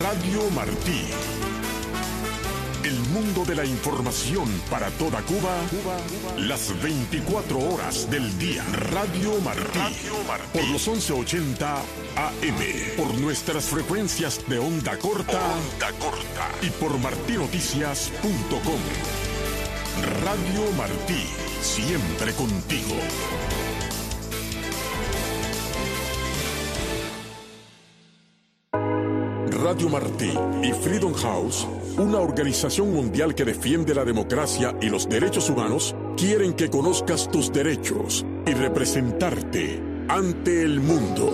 Radio Martí. El mundo de la información para toda Cuba, las 24 horas del día. Radio Martí. Por los 1180 AM. Por nuestras frecuencias de onda corta. Y por martinoticias.com. Radio Martí. Siempre contigo. Radio Martí y Freedom House, una organización mundial que defiende la democracia y los derechos humanos, quieren que conozcas tus derechos y representarte ante el mundo.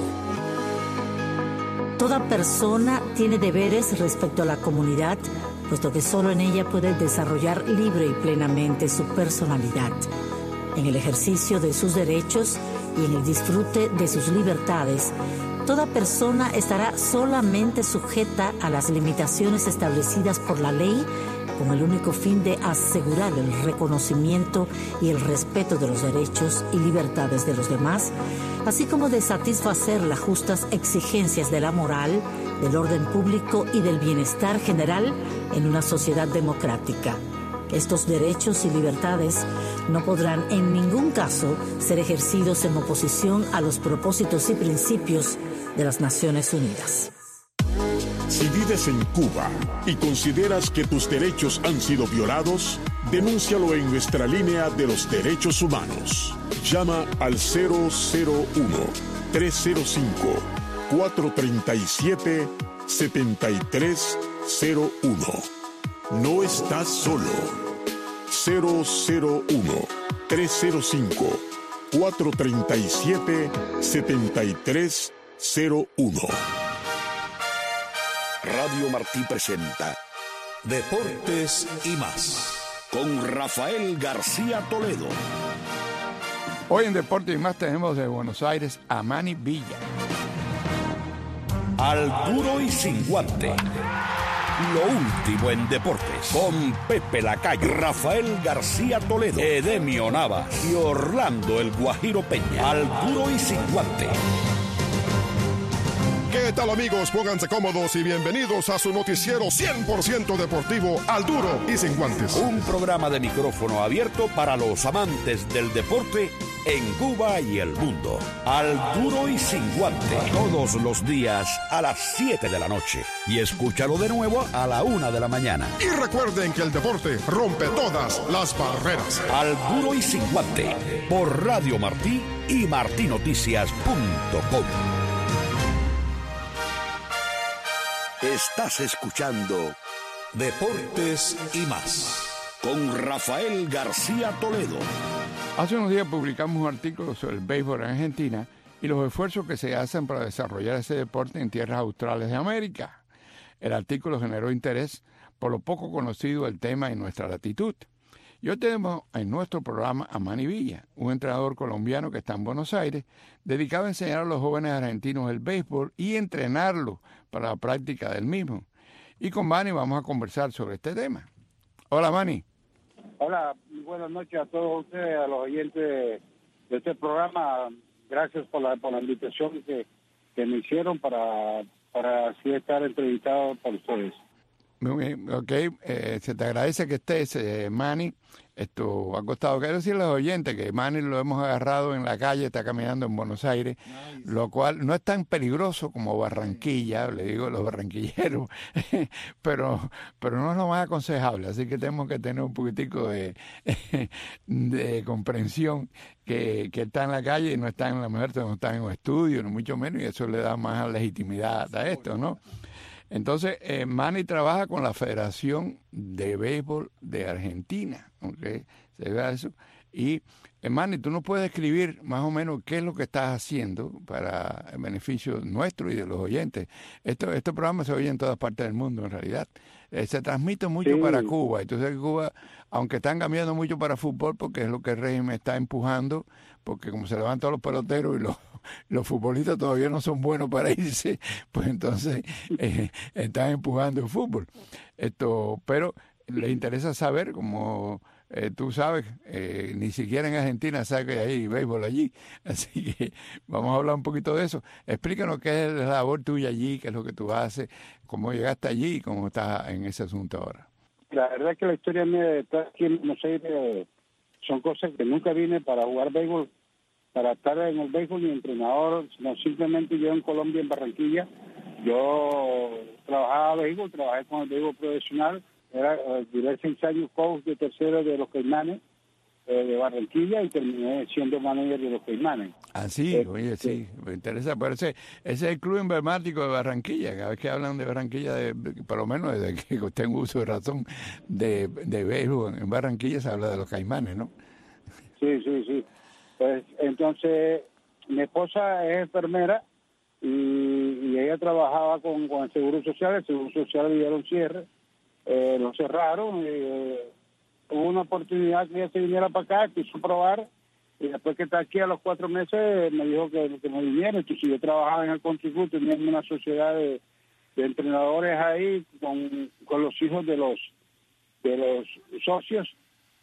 Toda persona tiene deberes respecto a la comunidad, puesto que solo en ella puede desarrollar libre y plenamente su personalidad. En el ejercicio de sus derechos y en el disfrute de sus libertades, toda persona estará solamente sujeta a las limitaciones establecidas por la ley con el único fin de asegurar el reconocimiento y el respeto de los derechos y libertades de los demás, así como de satisfacer las justas exigencias de la moral, del orden público y del bienestar general en una sociedad democrática. Estos derechos y libertades no podrán en ningún caso ser ejercidos en oposición a los propósitos y principios de las Naciones Unidas. Si vives en Cuba y consideras que tus derechos han sido violados, denúncialo en nuestra línea de los derechos humanos. Llama al 001-305-437-7301. No estás solo. 001-305-437-7301. Radio Martí presenta Deportes y más con Rafael García Toledo. Hoy en Deportes y más tenemos de Buenos Aires a Manny Villa. Al duro y sin guante. Lo último en deportes con Pepe Lacayo, Rafael García Toledo, Edemio Navas y Orlando el Guajiro Peña. Al duro y sin guante. ¿Qué tal, amigos? Pónganse cómodos y bienvenidos a su noticiero 100% deportivo, Al Duro y Sin Guantes. Un programa de micrófono abierto para los amantes del deporte en Cuba y el mundo. Al Duro y Sin Guante. Todos los días a las 7 de la noche. Y escúchalo de nuevo a la 1 de la mañana. Y recuerden que el deporte rompe todas las barreras. Al Duro y Sin Guante. Por Radio Martí y martinoticias.com. Estás escuchando Deportes y más con Rafael García Toledo. Hace unos días publicamos un artículo sobre el béisbol en Argentina y los esfuerzos que se hacen para desarrollar ese deporte en tierras australes de América. El artículo generó interés por lo poco conocido del tema en nuestra latitud. Y hoy tenemos en nuestro programa a Manny Villa, un entrenador colombiano que está en Buenos Aires, dedicado a enseñar a los jóvenes argentinos el béisbol y entrenarlos para la práctica del mismo. Y con Manny vamos a conversar sobre este tema. Hola, Manny. Hola, buenas noches a todos ustedes, a los oyentes de este programa. Gracias por la invitación que me hicieron para así estar entrevistado por ustedes. Muy bien, ok. Se te agradece que estés, Manny. Esto ha costado. Quiero decirle a los oyentes que Manny lo hemos agarrado en la calle, está caminando en Buenos Aires, lo cual no es tan peligroso como Barranquilla, le digo a los barranquilleros, pero no es lo más aconsejable. Así que tenemos que tener un poquitico de comprensión que está en la calle y no está en la mujer, no está en un estudio, ni mucho menos, y eso le da más legitimidad a esto, ¿no? Entonces, Manny trabaja con la Federación de Béisbol de Argentina, ¿okay? Se ve eso. Y, Manny, tú nos puedes escribir más o menos qué es lo que estás haciendo para el beneficio nuestro y de los oyentes. Este programa se oye en todas partes del mundo, en realidad. Se transmite mucho para Cuba. Entonces, Cuba, aunque están cambiando mucho para fútbol, porque es lo que el régimen está empujando, porque como se levantan los peloteros y los futbolistas todavía no son buenos para irse, pues entonces están empujando el fútbol. Pero les interesa saber cómo tú sabes, ni siquiera en Argentina sabe que hay béisbol allí. Así que vamos a hablar un poquito de eso. Explícanos qué es la labor tuya allí, qué es lo que tú haces, cómo llegaste allí y cómo estás en ese asunto ahora. La verdad es que la historia mía de estar aquí en Buenos Aires son cosas que nunca vine para jugar béisbol, para estar en el béisbol ni entrenador, sino simplemente yo en Colombia, en Barranquilla, yo trabajaba béisbol, trabajé con el béisbol profesional, duré 6 años coach de tercero de los Caimanes de Barranquilla y terminé siendo manager de los Caimanes. Ah, sí, oye, sí, me interesa. Pero ese es el club emblemático de Barranquilla. Cada vez que hablan de Barranquilla, por lo menos desde que tengo uso de razón de béisbol en Barranquilla, se habla de los Caimanes, ¿no? Sí. Pues entonces, mi esposa es enfermera y ella trabajaba con el Seguro Social. El Seguro Social le dieron cierre, lo cerraron. Hubo una oportunidad que ella se viniera para acá, quiso probar, y después que está aquí a los 4 meses me dijo que me viniera. Entonces yo trabajaba en el Country Club, teníamos una sociedad de entrenadores ahí con los hijos de los socios,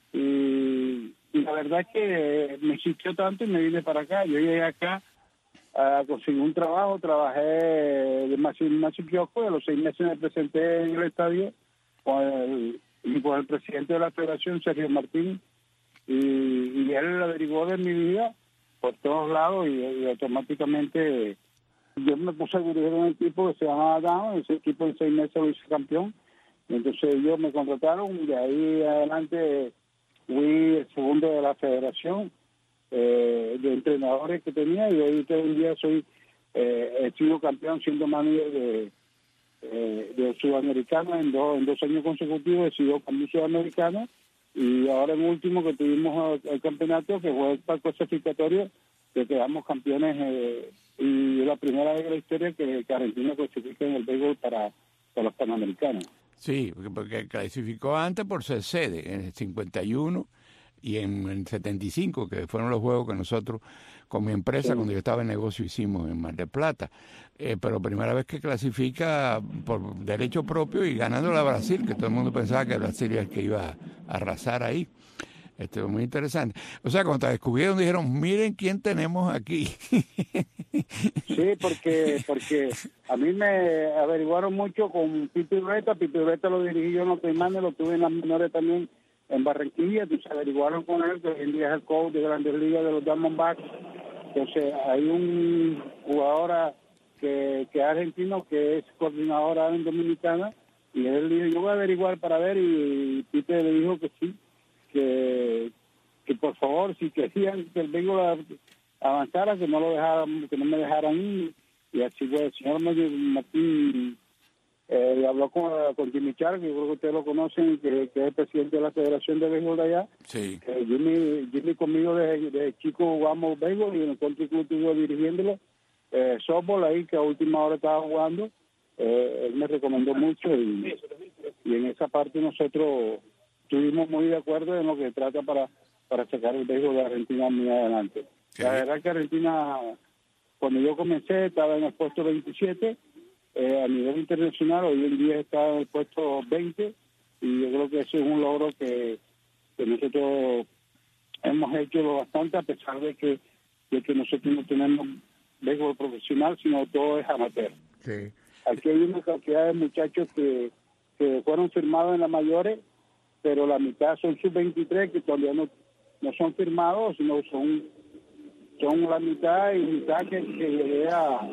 y la verdad es que me insistió tanto y me vine para acá. Yo llegué acá a conseguir un trabajo, trabajé de Máximo Kiosco, a los 6 meses me presenté en el estadio con el presidente de la federación, Sergio Martín, y él averiguó de mi vida por todos lados y automáticamente yo me puse a dirigir un equipo que se llamaba Down. Ese equipo en 6 meses lo hice campeón. Entonces ellos me contrataron y de ahí adelante fui el segundo de la federación de entrenadores que tenía, y hoy en día he sido campeón siendo manager de Sudamericano en dos años consecutivos. He sido campeón sudamericano, y ahora en último que tuvimos el campeonato, que fue el clasificatorio, que quedamos campeones, y es la primera vez en la historia que Argentina clasifica en el béisbol para los Panamericanos. Sí, porque clasificó antes por ser sede, en el 51 y en el 75, que fueron los juegos que nosotros, con mi empresa, cuando yo estaba en negocio, hicimos en Mar del Plata. Pero primera vez que clasifica por derecho propio y ganándole a Brasil, que todo el mundo pensaba que Brasil era el que iba a arrasar ahí. Esto es muy interesante. O sea, cuando te descubrieron, dijeron, miren quién tenemos aquí. Sí, porque a mí me averiguaron mucho con Pipi Ureta. Pipi Ureta lo dirigí yo en los Caimanes, lo tuve en las menores también en Barranquilla. Entonces averiguaron con él, que hoy en día es el coach de Grandes Ligas de los Diamondbacks. Entonces hay un jugador que es argentino, que es coordinador en Dominicana, y él dijo, yo voy a averiguar para ver, y Pipi le dijo que sí, que por favor, si querían que el béisbol avanzara, que no me dejaran ir. Y así fue. El señor Martín habló con Jimmy Char, que yo creo que ustedes lo conocen, que es el presidente de la Federación de Béisbol de allá. Sí. Jimmy conmigo de chico jugamos béisbol, y en el Country Club estuvo dirigiéndolo. Softball ahí, que a última hora estaba jugando. Él me recomendó mucho, y en esa parte nosotros estuvimos muy de acuerdo en lo que trata para sacar el béisbol de Argentina muy adelante. Sí. La verdad que Argentina, cuando yo comencé, estaba en el puesto 27 a nivel internacional. Hoy en día está en el puesto 20, y yo creo que eso es un logro que nosotros hemos hecho bastante, a pesar de que nosotros no tenemos béisbol profesional, sino todo es amateur. Sí. Aquí hay una cantidad de muchachos que fueron firmados en las mayores, pero la mitad son sub-23 que todavía no son firmados, sino son la mitad y mitad que llegué a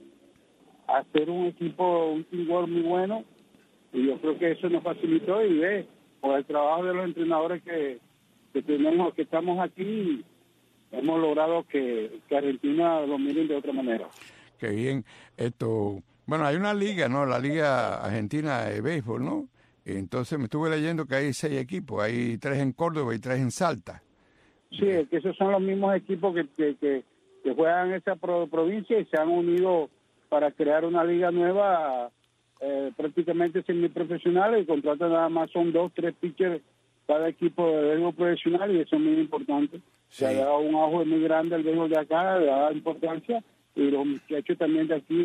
hacer un equipo, un teamwork muy bueno, y yo creo que eso nos facilitó, y por el trabajo de los entrenadores que tenemos, que estamos aquí, hemos logrado que Argentina lo miren de otra manera. Qué bien. Bueno, hay una liga, ¿no? La Liga Argentina de Béisbol, ¿no? Entonces me estuve leyendo que hay 6 equipos, hay 3 en Córdoba y 3 en Salta. Sí, es que esos son los mismos equipos que juegan en esa provincia, y se han unido para crear una liga nueva, prácticamente semiprofesional. El contrato nada más son 2, 3 pitchers cada equipo de béisbol profesional, y eso es muy importante. Sí. Se ha dado un auge muy grande al béisbol de acá, le da importancia, y los muchachos también de aquí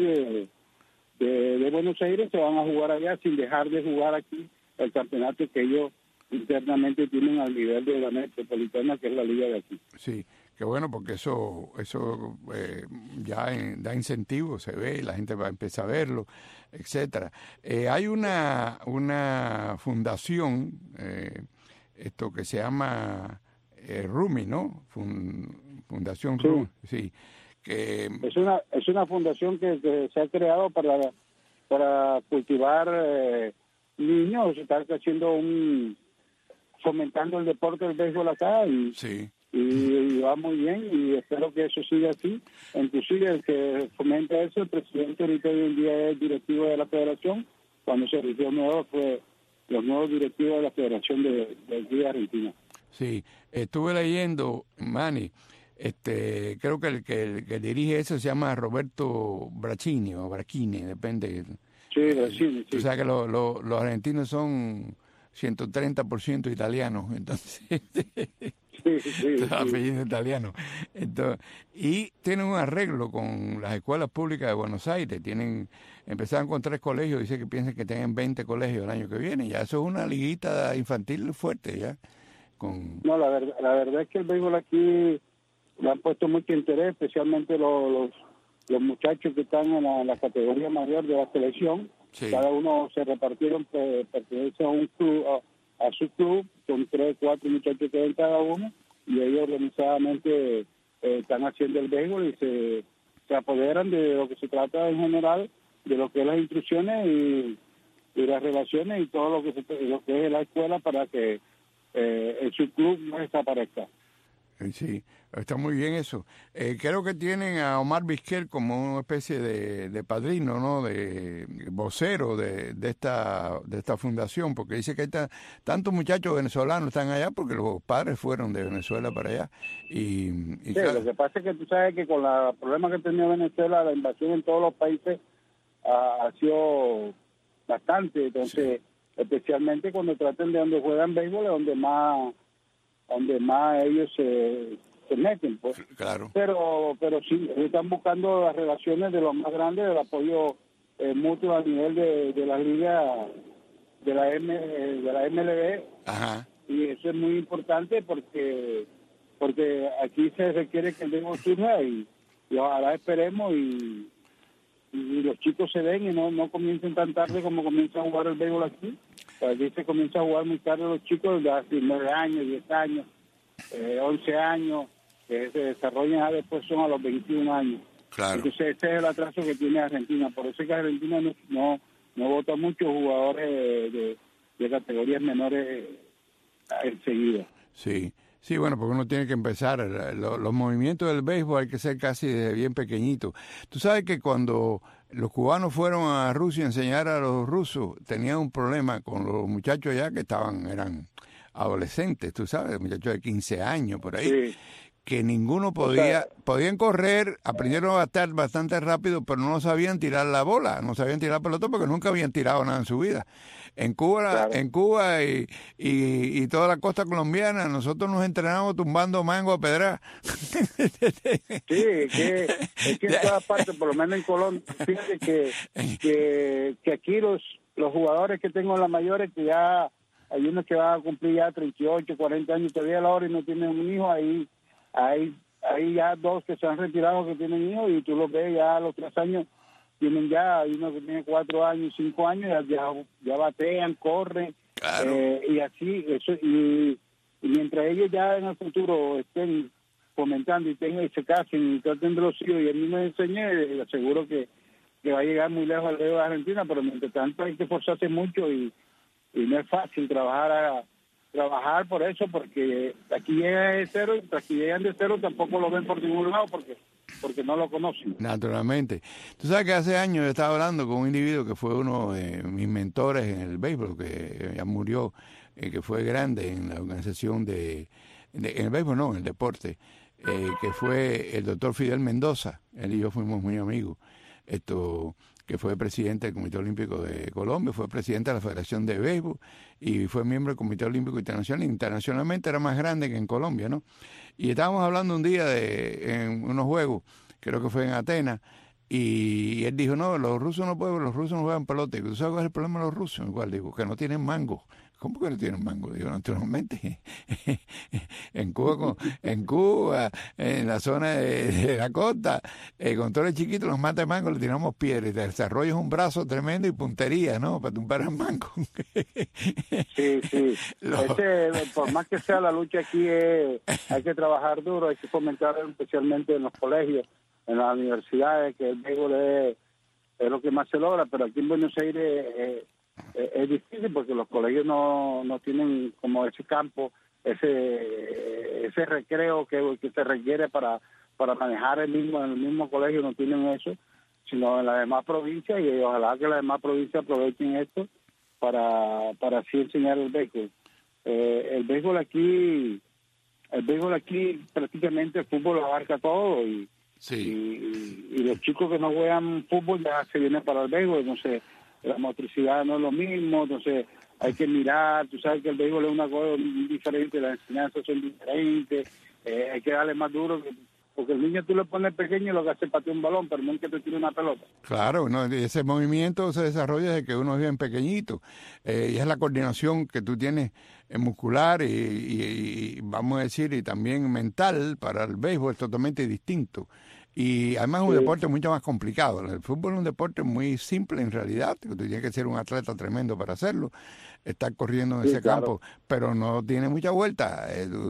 de Buenos Aires se van a jugar allá sin dejar de jugar aquí el campeonato que ellos internamente tienen al nivel de la Metropolitana, que es la liga de aquí. Sí, qué bueno, porque eso ya da incentivo, se ve, la gente va a empezar a verlo, etcétera. Hay una fundación, esto que se llama RUMI, ¿no? Fundación Sí. RUMI, sí. Que Es una fundación que se ha creado para cultivar niños, estar haciendo fomentando el deporte del béisbol acá sí. y va muy bien y espero que eso siga así. Inclusive el que fomenta eso, el presidente ahorita hoy en día es directivo de la federación. Cuando se eligió nuevo fue los nuevos directivos de la federación de aquí de Argentina. Sí, estuve leyendo, Manny, creo que el que dirige eso se llama Roberto Bracchini o Bracchini, depende. Sí, Bracchini, sí. O sea que los argentinos son 130% italianos, entonces Sí. apellido italiano. Entonces, y tienen un arreglo con las escuelas públicas de Buenos Aires. Empezaron con 3 colegios, dice que piensan que tengan 20 colegios el año que viene. Ya eso es una liguita infantil fuerte ya. No, la verdad es que el béisbol aquí le han puesto mucho interés, especialmente los muchachos que están en la categoría mayor de la selección. Sí. Cada uno se repartieron, pertenece a un club, a su club, son 3, 4 muchachos que ven cada uno, y ellos organizadamente están haciendo el béisbol y se apoderan de lo que se trata en general, de lo que es las instrucciones y las relaciones y todo lo que es la escuela para que en su club no desaparezca. Sí, está muy bien eso. Creo que tienen a Omar Vizquel como una especie de padrino, ¿no? De vocero de esta fundación, porque dice que hay tantos muchachos venezolanos están allá porque los padres fueron de Venezuela para allá. Sí, lo que pasa es que tú sabes que con los problemas que tenía Venezuela, la invasión en todos los países ha sido bastante, entonces especialmente cuando traten de donde juegan béisbol es donde más ellos se meten, pues. Claro. Pero sí, ellos están buscando las relaciones de los más grandes, del apoyo mutuo a nivel de la liga de la MLB. Ajá. Y eso es muy importante porque aquí se requiere que el béisbol surja y ojalá esperemos y los chicos se den y no comiencen tan tarde como comienzan a jugar el béisbol aquí. Aquí se comienza a jugar muy tarde los chicos de hace 9 años, 10 años, 11 años, que se desarrollan ya después son a los 21 años. Claro. Entonces ese es el atraso que tiene Argentina. Por eso es que Argentina no vota muchos jugadores de categorías menores enseguida. Sí. Sí, bueno, porque uno tiene que empezar. Los movimientos del béisbol hay que ser casi desde bien pequeñito. Tú sabes que cuando los cubanos fueron a Rusia a enseñar a los rusos, tenían un problema con los muchachos allá que eran adolescentes, tú sabes, muchachos de 15 años por ahí. Sí. Que ninguno podían correr, aprendieron a batear bastante rápido, pero no sabían tirar la bola, no sabían tirar pelota porque nunca habían tirado nada en su vida. En Cuba y toda la costa colombiana, nosotros nos entrenamos tumbando mango a pedra. Sí, es que en todas partes, por lo menos en Colombia, fíjate que aquí los jugadores que tengo en las mayores, que ya hay unos que van a cumplir ya 38, 40 años todavía a la hora y no tienen un hijo, ahí hay ya 2 que se han retirado que tienen hijos y tú los ves ya a los 3 años tienen ya, hay uno que tiene 4 años, 5 años, ya batean, corren, claro. Y así, eso, y mientras ellos ya en el futuro estén fomentando y se casen y traten de los hijos y a mí me enseñé, le aseguro que va a llegar muy lejos al dedo de Argentina, pero mientras tanto hay que esforzarse mucho y no es fácil trabajar por eso, porque aquí llegan de cero y tras que llegan de cero tampoco lo ven por ningún lado porque no lo conocen. Naturalmente. Tú sabes que hace años yo estaba hablando con un individuo que fue uno de mis mentores en el béisbol, que ya murió, que fue grande en la organización en el béisbol, no, en el deporte, que fue el doctor Fidel Mendoza. Él y yo fuimos muy amigos. Que fue presidente del Comité Olímpico de Colombia, fue presidente de la Federación de Béisbol y fue miembro del Comité Olímpico Internacional. Internacionalmente era más grande que en Colombia, ¿no? Y estábamos hablando un día en unos juegos, creo que fue en Atenas, Y él dijo, no, los rusos no pueden, los rusos no juegan pelota. Y ¿tú sabes cuál es el problema de los rusos? Igual digo, que no tienen mango. ¿Cómo que no tienen mango? Digo, naturalmente, en Cuba, en la zona de la costa, con todos los chiquitos los mata de mango, le tiramos piedras, y te desarrollas un brazo tremendo y puntería, ¿no? Para tumbar el mango. Sí. Por más que sea la lucha aquí, hay que trabajar duro, hay que fomentar especialmente en los colegios, en las universidades, que el béisbol es lo que más se logra, pero aquí en Buenos Aires es difícil porque los colegios no tienen como ese campo, ese recreo que se requiere para manejar en el mismo colegio, no tienen eso, sino en las demás provincias, y ojalá que las demás provincias aprovechen esto para así enseñar el béisbol. El béisbol aquí prácticamente el fútbol lo abarca todo, y los chicos que no juegan fútbol ya se vienen para el béisbol, entonces la motricidad no es lo mismo, entonces hay que mirar, tú sabes que el béisbol es una cosa diferente, las enseñanzas son diferentes, hay que darle más duro, porque el niño tú le pones pequeño y lo que hace es patear un balón, pero no es que te tire una pelota. Claro, no, ese movimiento se desarrolla desde que uno es bien pequeñito, y es la coordinación que tú tienes muscular y vamos a decir, y también mental para el béisbol es totalmente distinto. Y además es un deporte mucho más complicado. El fútbol es un deporte muy simple en realidad. Tú tienes que ser un atleta tremendo para hacerlo, estar corriendo en ese campo, pero no tiene mucha vuelta.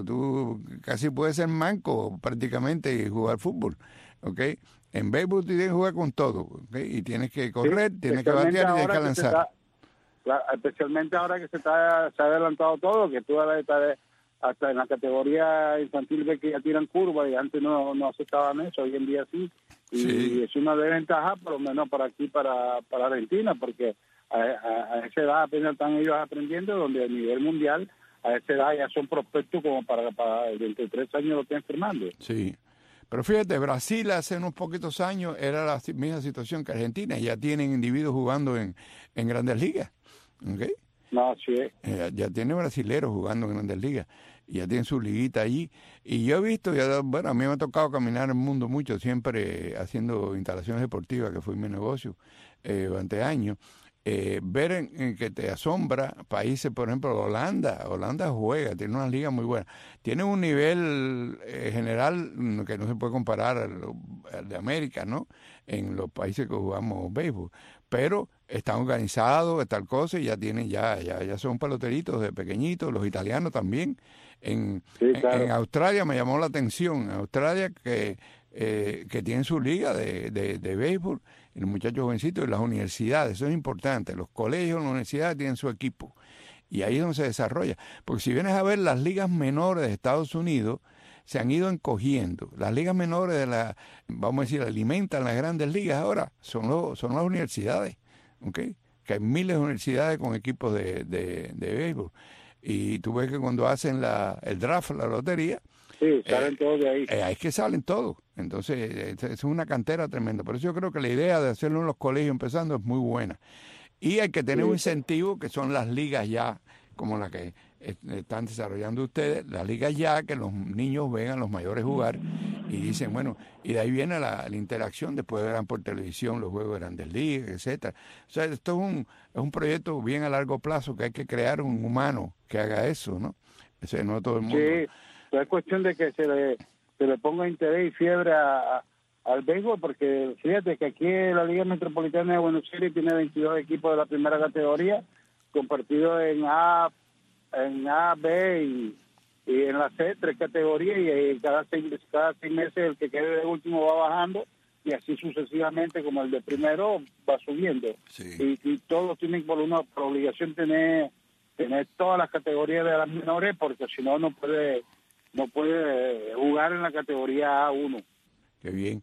Tú casi puedes ser manco prácticamente y jugar fútbol, ¿ok? En béisbol tú tienes que jugar con todo, ¿ok? Y tienes que correr, tienes que batear y tienes que lanzar. Especialmente ahora que se ha adelantado todo, que tú ahora estás hasta en la categoría infantil ve que ya tiran curvas y antes no aceptaban eso, hoy en día sí. Y es una desventaja, por lo menos para aquí, para Argentina, porque a esa edad apenas están ellos aprendiendo, donde a nivel mundial, a esa edad ya son prospectos como para dentro de 3 años lo estén firmando. Sí. Pero fíjate, Brasil hace unos poquitos años era la misma situación que Argentina, ya tienen individuos jugando en Grandes Ligas, ¿ok? No, sí. Ya tiene brasileros jugando en Grandes Ligas, y ya tienen su liguita allí. Y yo he visto, bueno, a mí me ha tocado caminar el mundo mucho, siempre haciendo instalaciones deportivas, que fue mi negocio durante años. Ver en que te asombra países, por ejemplo, Holanda juega, tiene una liga muy buena, tiene un nivel general que no se puede comparar al de América, ¿no? En los países que jugamos béisbol, pero están organizados, tal cosa, y ya tienen, ya son peloteritos de pequeñitos, los italianos también. En Australia me llamó la atención, Australia que tienen su liga de béisbol, y los muchachos jovencitos, y las universidades, eso es importante, los colegios, las universidades tienen su equipo, y ahí es donde se desarrolla, porque si vienes a ver las ligas menores de Estados Unidos, se han ido encogiendo. Las ligas menores vamos a decir, alimentan las grandes ligas ahora, son las universidades, ¿ok? Que hay miles de universidades con equipos de béisbol. Y tú ves que cuando hacen el draft, la lotería, sí, salen todos de ahí. Es que salen todos. Entonces, es una cantera tremenda. Por eso yo creo que la idea de hacerlo en los colegios empezando es muy buena. Y hay que tener un incentivo, que son las ligas ya, como la que están desarrollando ustedes, las ligas ya, que los niños ven a los mayores jugar y dicen, bueno, y de ahí viene la interacción, después verán por televisión los juegos de Grandes Ligas, etcétera. O sea, esto es un proyecto bien a largo plazo, que hay que crear un humano que haga eso, ¿no? Ese no todo el mundo. Sí, pero es cuestión de que se le ponga interés y fiebre al béisbol, porque fíjate que aquí la Liga Metropolitana de Buenos Aires tiene 22 equipos de la primera categoría, compartidos en A, B y en la C, 3 categorías, y cada seis meses el que quede de último va bajando, y así sucesivamente, como el de primero va subiendo. Sí. Y todos tienen por obligación tener todas las categorías de las menores, porque si no puede jugar en la categoría A1. Qué bien.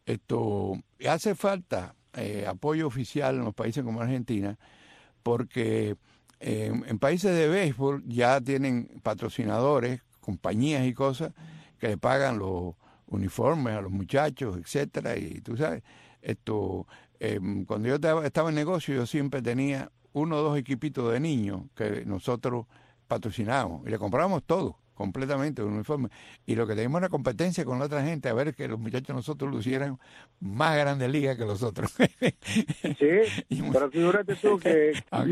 Hace falta apoyo oficial en los países como Argentina, porque en países de béisbol ya tienen patrocinadores, compañías y cosas que le pagan los uniformes a los muchachos, etcétera. Y tú sabes, cuando yo estaba en negocio, yo siempre tenía 1 o 2 equipitos de niños que nosotros patrocinábamos y le comprábamos todo. completamente uniforme. Y lo que tenemos una competencia con la otra gente, a ver que los muchachos nosotros lucieran más grandes ligas que los otros. Sí, pero figúrate tú que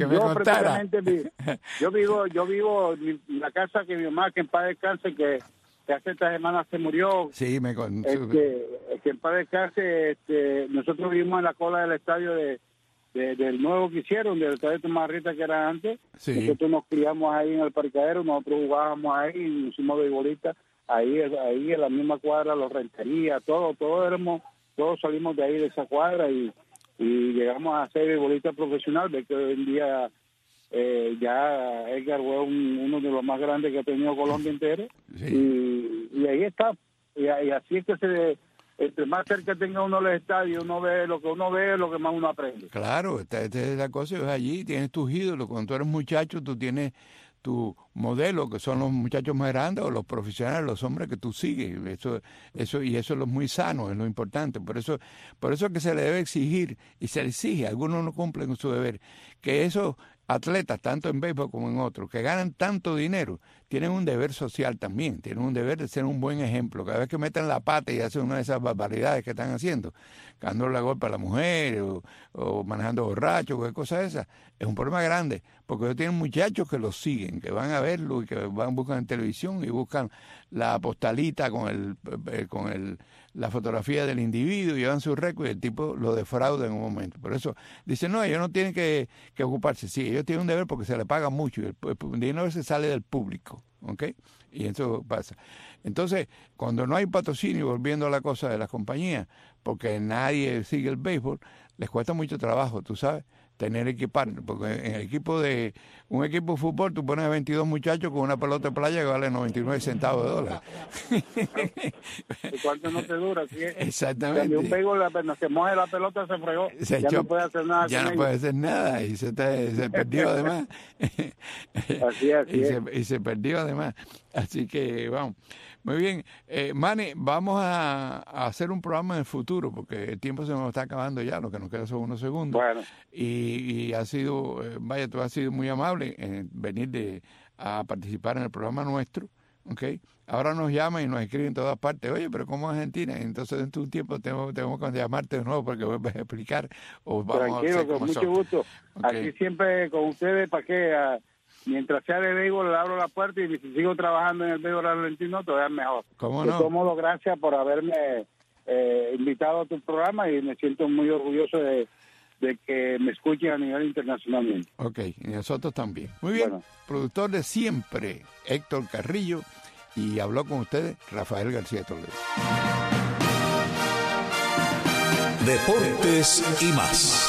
yo vivo en la casa que mi mamá, que en paz descanse, que hace esta semana se murió. Sí, que en paz descanse, nosotros vivimos en la cola del estadio del nuevo que hicieron, del estadio Tomás Rita que era antes. Sí. Nosotros nos criamos ahí en el parqueadero, nosotros jugábamos ahí, y hicimos beisbolistas ahí en la misma cuadra, los Rentería, todos salimos de ahí de esa cuadra y llegamos a ser beisbolistas profesional. Ve que hoy en día ya Edgar fue uno de los más grandes que ha tenido Colombia entero. Sí. Y ahí está, y así es que entre más cerca tenga uno los estadios, uno ve lo que más uno aprende. Claro, esta es la cosa, es allí, tienes tus ídolos. Cuando tú eres muchacho, tú tienes tu modelo, que son los muchachos más grandes o los profesionales, los hombres que tú sigues. Eso es lo muy sano, es lo importante. Por eso es que se le debe exigir, y se le exige, algunos no cumplen con su deber, que esos atletas, tanto en béisbol como en otros, que ganan tanto dinero, tienen un deber social también, tienen un deber de ser un buen ejemplo. Cada vez que meten la pata y hacen una de esas barbaridades que están haciendo, dando la golpe a la mujer o manejando borrachos, cualquier cosa de esas, es un problema grande, porque ellos tienen muchachos que los siguen, que van a verlo y que buscan en televisión y buscan la postalita con la fotografía del individuo, llevan su récord y el tipo lo defrauda en un momento. Por eso dicen, no, ellos no tienen que ocuparse. Sí, ellos tienen un deber porque se les paga mucho y el dinero se sale del público, ¿ok? Y eso pasa. Entonces, cuando no hay patrocinio, volviendo a la cosa de las compañías, porque nadie sigue el béisbol, les cuesta mucho trabajo, tú sabes, tener equipar, porque en un equipo de fútbol tú pones 22 muchachos con una pelota de playa que vale 99 centavos de dólar. ¿Cuánto no te dura? ¿Sí? Exactamente. Un béisbol, apenas se moje la pelota, se fregó, no puede hacer nada. Ya no puede hacer nada y se perdió además. Y se perdió además. Así que vamos. Muy bien, Manny, vamos a hacer un programa en el futuro porque el tiempo se nos está acabando ya, lo que nos queda son unos segundos. Bueno. Y ha sido, tú has sido muy amable en venir a participar en el programa nuestro, ¿ok? Ahora nos llaman y nos escriben en todas partes, oye, pero ¿cómo Argentina? Entonces dentro de un tiempo tenemos que llamarte de nuevo porque vuelves a explicar. Tranquilo, con mucho gusto. Okay. Aquí siempre con ustedes, ¿para qué? Mientras sea de béisbol, le abro la puerta y si sigo trabajando en el béisbol argentino, todavía es mejor. ¿Cómo no? De todos modos, gracias por haberme invitado a tu programa y me siento muy orgulloso de que me escuchen a nivel internacional. Ok, y nosotros también. Muy bien, bueno. Productor de siempre, Héctor Carrillo, y habló con ustedes Rafael García Toledo. Deportes y más.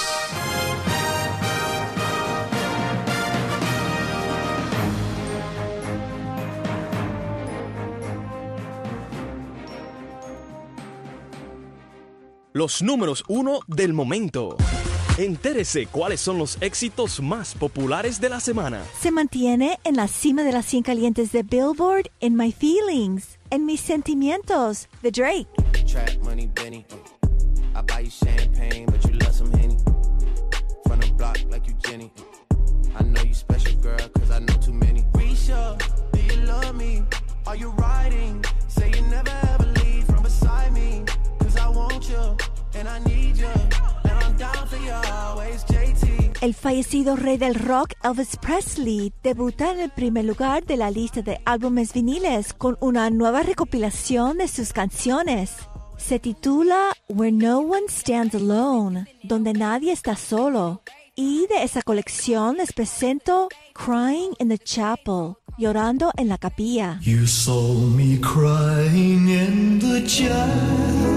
Los números 1 del momento. Entérese cuáles son los éxitos más populares de la semana. Se mantiene en la cima de las 100 calientes de Billboard en My Feelings, en Mis Sentimientos, de Drake. Trap money, Benny. I buy you champagne, but you love some Henny. From the block like you Jenny. I know you special, girl, cause I know too many. Risha, do you love me? Are you riding? Say you never ever leave from beside me. Cause I want you, and I need you. And I'm down for you always, JT. El fallecido rey del rock, Elvis Presley, debuta en el primer lugar de la lista de álbumes viniles con una nueva recopilación de sus canciones. Se titula Where No One Stands Alone, donde nadie está solo. Y de esa colección les presento Crying in the Chapel, llorando en la capilla. You saw me crying in the chapel.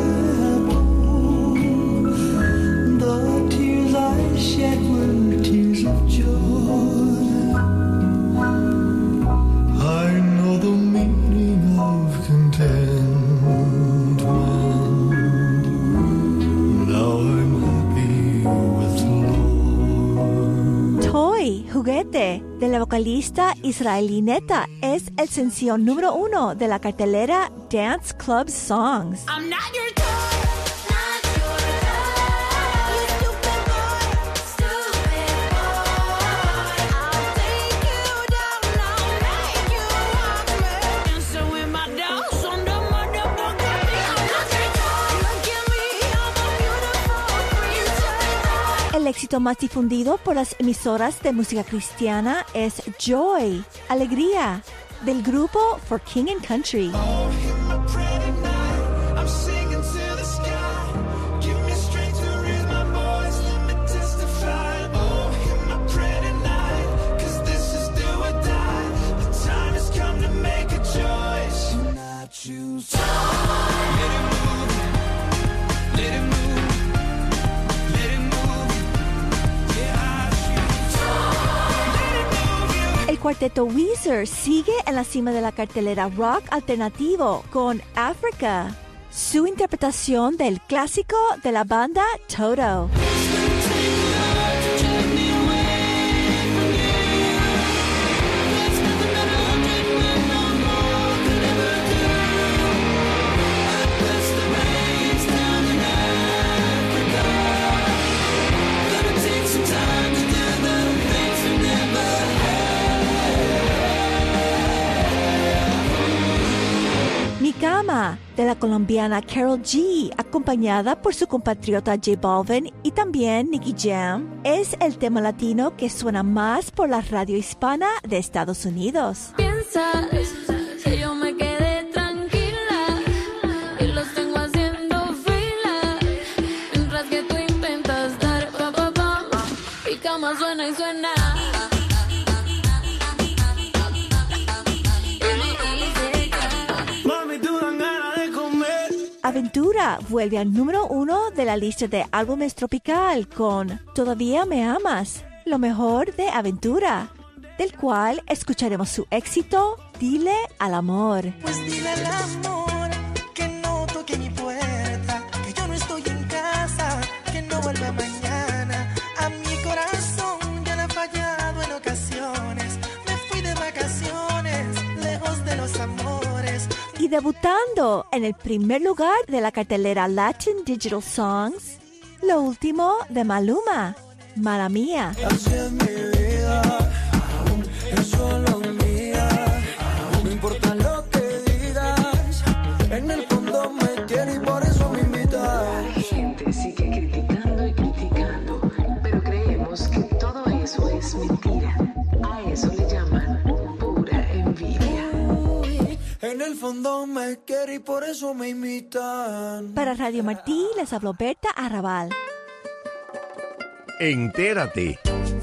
The tears I shed were tears of joy. I know the meaning of contentment. Now I'm happy with the Lord. Toy, juguete, de la vocalista israelí Neta, es el sencillo número 1 de la cartelera Dance Club Songs. I'm not your toy. éxito más difundido por las emisoras de música cristiana es Joy, Alegría, del grupo For King and Country. El cuarteto Weezer sigue en la cima de la cartelera rock alternativo con Africa, su interpretación del clásico de la banda Toto. Mi cama, de la colombiana Karol G, acompañada por su compatriota J Balvin y también Nicky Jam, es el tema latino que suena más por la radio hispana de Estados Unidos. Piensas que yo me quedé tranquila y los tengo haciendo fila, mientras que tú intentas dar pa pa pa, mi cama suena y suena. Aventura vuelve al número 1 de la lista de álbumes tropical con Todavía me amas, lo mejor de Aventura, del cual escucharemos su éxito Dile al amor. Pues dile al amor que no toque mi puerta, que yo no estoy en casa, que no vuelva mañana. A mi corazón ya le ha fallado en ocasiones, me fui de vacaciones, lejos de los amores. Y debutando en el primer lugar de la cartelera Latin Digital Songs, lo último de Maluma, Mala Mía. Así es mi vida, es solo mía, no importa lo que digas, en el fondo me quiere y por eso me invitas. La gente sigue criticando y criticando, pero creemos que todo eso es mentira. A eso le llaman pura envidia. En el fondo me quiere y por eso me imitan. Para Radio Martí les habló Berta Arrabal. Entérate.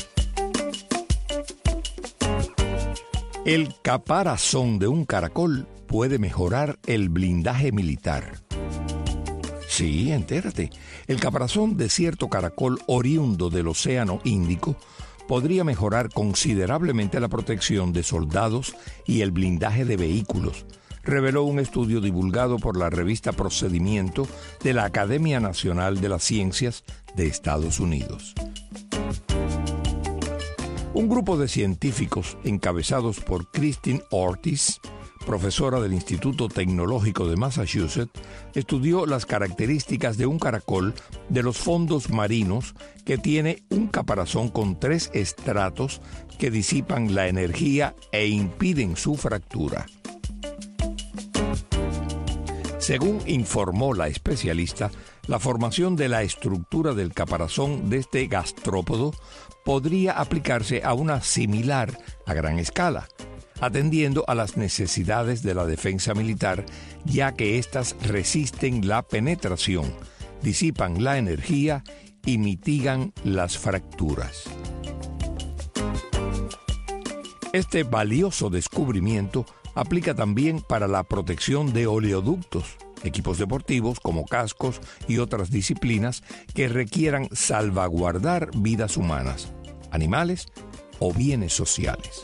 El caparazón de un caracol puede mejorar el blindaje militar. Sí, entérate. El caparazón de cierto caracol oriundo del Océano Índico podría mejorar considerablemente la protección de soldados y el blindaje de vehículos, reveló un estudio divulgado por la revista Procedimiento de la Academia Nacional de las Ciencias de Estados Unidos. Un grupo de científicos encabezados por Christine Ortiz, profesora del Instituto Tecnológico de Massachusetts, estudió las características de un caracol de los fondos marinos que tiene un caparazón con 3 estratos que disipan la energía e impiden su fractura. Según informó la especialista, la formación de la estructura del caparazón de este gastrópodo podría aplicarse a una similar a gran escala, atendiendo a las necesidades de la defensa militar, ya que éstas resisten la penetración, disipan la energía y mitigan las fracturas. Este valioso descubrimiento aplica también para la protección de oleoductos, equipos deportivos como cascos y otras disciplinas que requieran salvaguardar vidas humanas, animales o bienes sociales.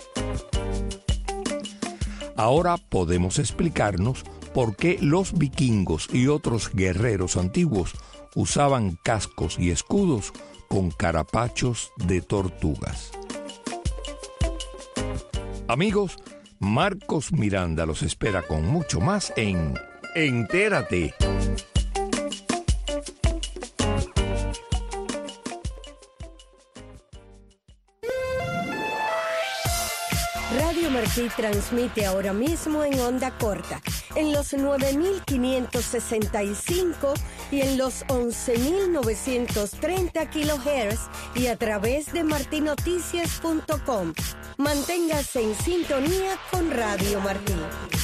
Ahora podemos explicarnos por qué los vikingos y otros guerreros antiguos usaban cascos y escudos con carapachos de tortugas. Amigos, Marcos Miranda los espera con mucho más en Entérate. Radio Martí transmite ahora mismo en onda corta, en los 9.565 y en los 11.930 kHz y a través de martinoticias.com. Manténgase en sintonía con Radio Martí.